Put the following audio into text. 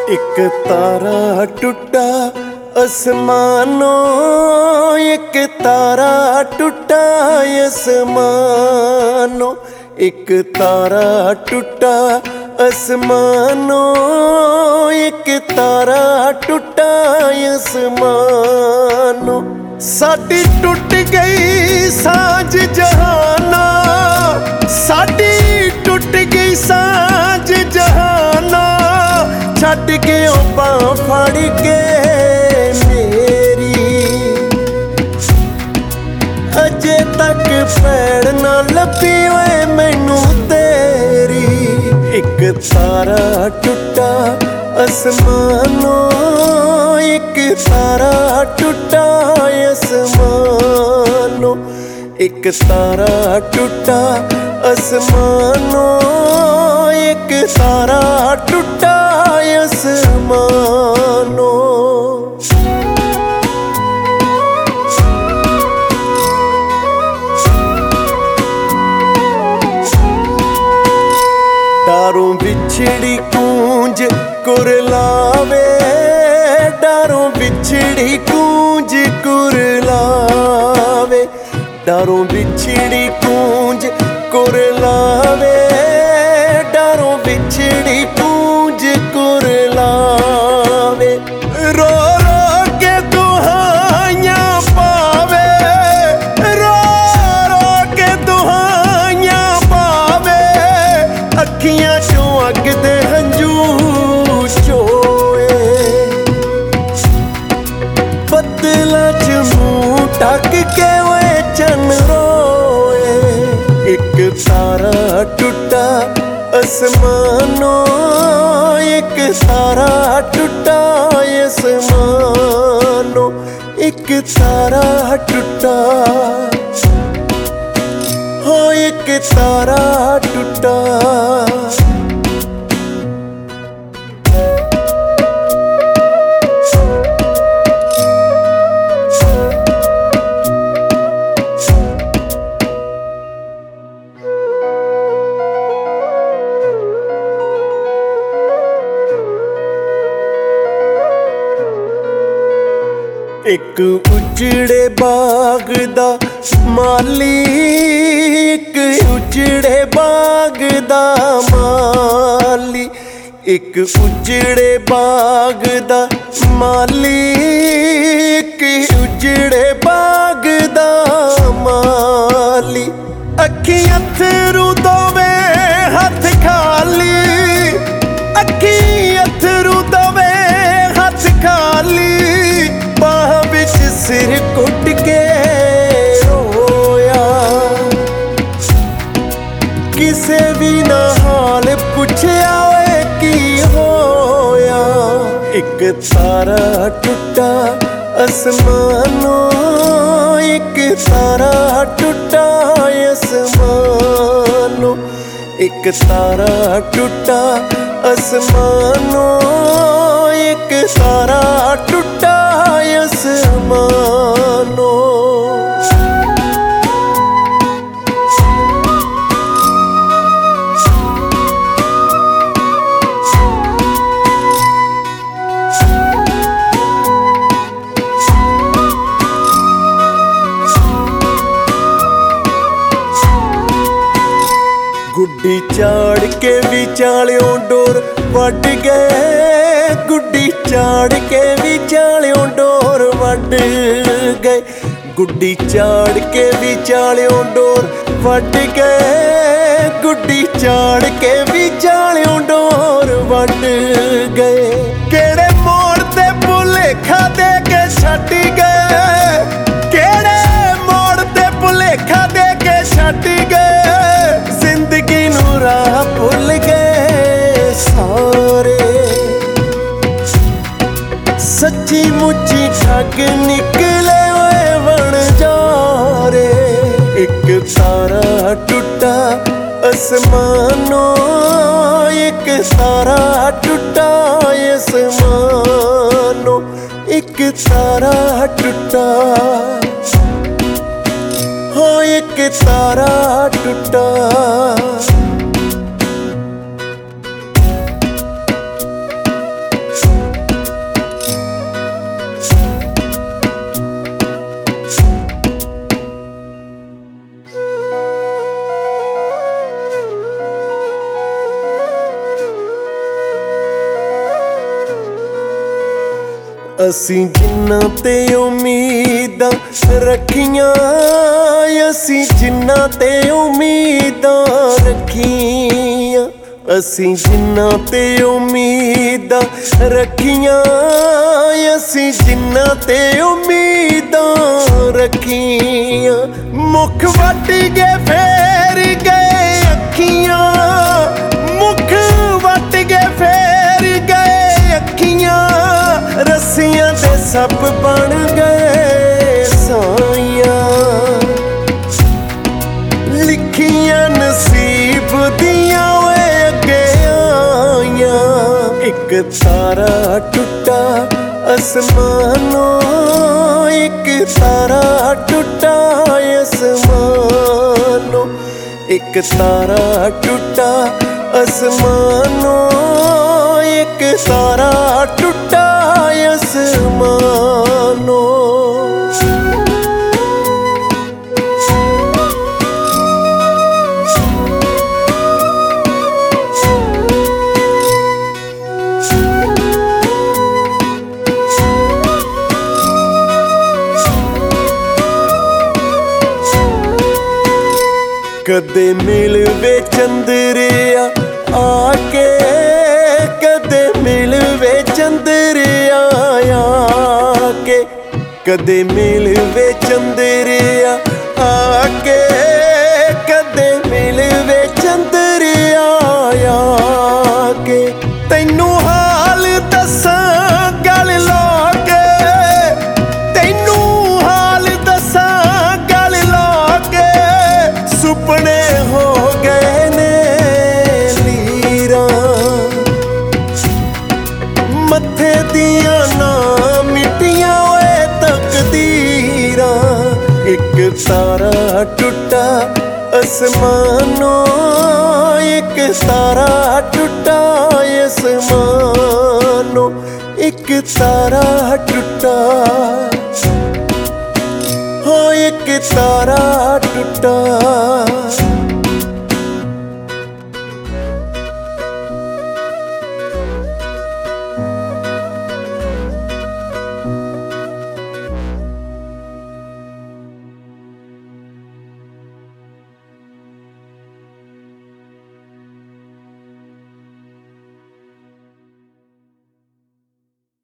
एक तारा टूटा आसमानों, एक तारा टूटा आसमानों, एक तारा टूटा आसमानों, एक तारा टूटा आसमानों। साडी टूट गई सांझ जहाना, साडी टूट गई सांझ जहाना, छड्ड के बांह फड़ के मेरी, अजे तक पैड़ ना लभी ओए मैनू तेरी। एक तारा टूटा आसमानों, एक तारा टूटा आसमानों, एक तारा टूटा आसमानों, एक तारा टूटा आसमानों। डारों बिछड़ी कूंज कुरलावे, डारों बिछड़ी कूंज कुरलावे, डारों बिछड़ी कूंज कुरलावे, डारों बिछड़ी कूंज कुरलावे। रो रो के दुहाइयां पावे, रो रो के दुहाइयां पावे, अखियां चों अग दे हंझू चोए, बदलां च मूंह ढक के ओए चन रोए। एक तारा टूटा आसमानों, एक तारा टूटा आसमानों, एक तारा टूटा, हो एक तारा टूटा। एक उजड़े बाग दा माली, एक उजड़े बाग दा माली, एक उजड़े बाग दा माली, एक उजड़े बाग दा माली। अखी अथरू दोवे हथ खाली, अखी अथरू दोवे हथ खाली, बाह बिच सिर कुट के रोया, किसे भी ना हाल पुछया ओए की होया। एक तारा टूटा आसमानों, एक तारा टूटा आसमानों, एक तारा टूटा आसमानों, एक तारा टूटा आसमानों। गुड्डी चाड़ के विचालियों डोर वड गए, गुड्डी चाड़ के विचालियों डोर वड गए, गुड्डी चाड़ के विचालियों डोर वड गए, गुड्डी चाड़ के विचालियों डोर वड गए। केड़े मोड़ ते भुलेखा दे के छड्ड गए, केड़े मोड़ ते भुलेखा दे के छड्ड गए, जिंदगी नूं राह भुल गए सारे, सच्ची मुच्ची ठग निकले ओए बन जा रे। एक तारा टूटा आसमानों, एक तारा टूटा आसमानों, एक तारा टूटा, हो एक तारा टूटा। ਅਸੀਂ ਜਿੰਨਾਂ ਤੇ ਉਮੀਦਾਂ ਰੱਖੀਆਂ, ਅਸੀਂ ਜਿੰਨਾਂ ਤੇ ਉਮੀਦਾਂ ਰੱਖੀਆਂ, ਅਸੀਂ ਜਿੰਨਾਂ ਤੇ ਉਮੀਦਾਂ ਰੱਖੀਆਂ, ਅਸੀਂ ਜਿੰਨਾਂ ਤੇ ਉਮੀਦਾਂ ਰੱਖੀਆਂ। ਮੁੱਖ ਵੱਟ ਗਏ ਫੇਰ ਗਏ ਅੱਖੀਆਂ, ਮੁੱਖ ਵੱਟ ਗਏ ਫੇਰ ਗਏ ਅੱਖੀਆਂ, ਰੱਸੀਆਂ ਦੇ ਸੱਪ ਬਣ ਗਏ ਸਾਈਆਂ। ਲਿਖੀਆਂ ਨਸੀਬ ਦੀਆਂ ਓਏ ਅੱਗੇ ਆਈਆਂ, ਇੱਕ ਤਾਰਾ ਟੁੱਟਾ ਅਸਮਾਨੋਂ, ਇੱਕ ਤਾਰਾ ਟੁੱਟਾ ਅਸਮਾਨੋਂ, ਇੱਕ ਤਾਰਾ ਟੁੱਟਾ ਅਸਮਾਨੋਂ, ਇੱਕ ਤਾਰਾ ਟੁੱਟਾ ਅਸਮਾਨੋਂ। ਕਦੇ ਮਿਲਵੇ ਚੰਦਰਿਆ ਆ ਕੇ, ਕਦੇ ਮਿਲਵੇ ਚੰਦਰਿਆ ਆ ਕੇ, ਕਦੇ ਮਿਲਵੇ ਚੰਦਰਿਆ ਆ ਕੇ, ਕਦੇ ਮਿਲਵੇ ਚੰਦਰਿਆ ਆ ਕੇ। ਤੈਨੂੰ ਹਾਲ ਦੱਸਾਂ ਗਲ ਲਾ ਕੇ, ਤੈਨੂੰ ਹਾਲ ਦੱਸਾਂ ਗਲ ਲਾ ਕੇ, ਸੁਪਨੇ ਹੋ ਗਏ ਨੇ ਲੀਰਾਂ, ਮੱਥੇ ਦੀਆਂ ਨਾ ਮਿੱਟੀਆਂ ਓਏ ਤਕਦੀਰਾਂ। ਇੱਕ ਤਾਰਾ ਟੁੱਟਾ ਅਸਮਾਨੋਂ, ਇੱਕ ਤਾਰਾ ਟੁੱਟਾ ਅਸਮਾਨੋਂ, ਇੱਕ ਤਾਰਾ ਟੁੱਟਾ, ਹੋ ਇੱਕ ਤਾਰਾ ਟੁੱਟਾ।